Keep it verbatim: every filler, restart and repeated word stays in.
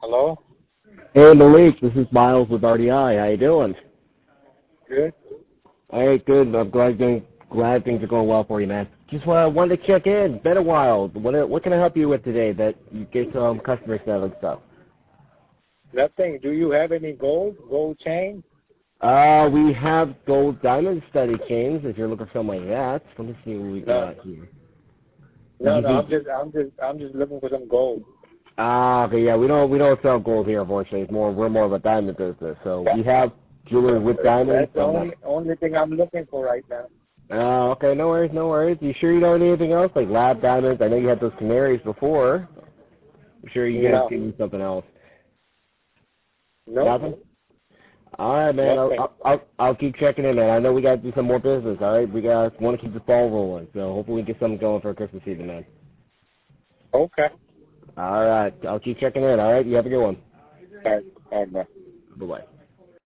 Hello? Hey Malik, this is Miles with R D I. How you doing? Good? All right, good. I'm glad things, glad things are going well for you, man. Just uh, wanted to check in. Been a while. What what can I help you with today that you get some customer selling stuff? Nothing. Do you have any gold? Gold chain? Uh, we have gold diamond study chains if you're looking for something like that. Let me see what we No. got here. No, You no, I'm think- just I'm just I'm just looking for some gold. Ah, okay, yeah, we don't we don't sell gold here, unfortunately. It's more we're more of a diamond business. So That, we have jewelry with diamonds. that's the but only not- only thing I'm looking for right now. Uh, okay, no worries, no worries. You sure you don't need anything else, like lab diamonds? I know you had those canaries before. I'm sure you guys No. can use something else. No. Nothing? All right, man. I'll, Nothing. I'll I'll I'll keep checking in, man. I know we got to do some more business. All right, we got want to keep the ball rolling, so hopefully we get something going for Christmas season, man. Okay. All right, I'll keep checking in. All right, you have a good one. All right. All right, bye. Bye bye.